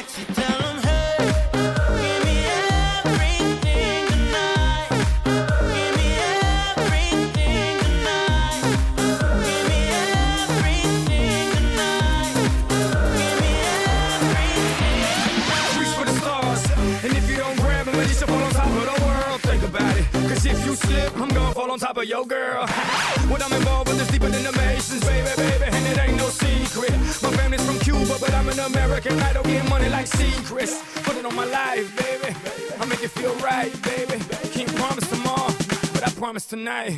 sexy, tell them, hey, give me everything tonight. Give me everything tonight. Give me everything tonight. Give me everything. Reach for the stars, and if you don't grab them, at least you fall on top of the world. Think about it, cause if you slip, I'm gonna fall on top of your girl. When I'm involved with this deeper than the Masons, baby, and it ain't no secret. My family's from Cuba, but I'm an American. I don't get money like secrets. Put it on my life, baby. I'll make it feel right, baby. Can't promise tomorrow, but I promise tonight.